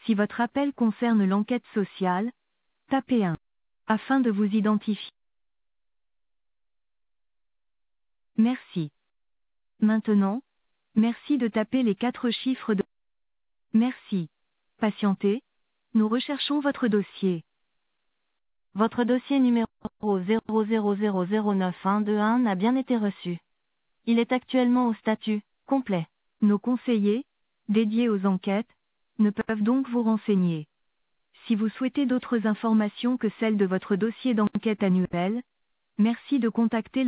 Si votre appel concerne l'enquête sociale, tapez 1. Afin de vous identifier. Merci. Maintenant, merci de taper les 4 chiffres de... Merci. Patientez. Nous recherchons votre dossier. Votre dossier numéro 00009121 n'a bien été reçu. Il est actuellement au statut complet. Nos conseillers, dédiés aux enquêtes, ne peuvent donc vous renseigner. Si vous souhaitez d'autres informations que celles de votre dossier d'enquête annuel, merci de contacter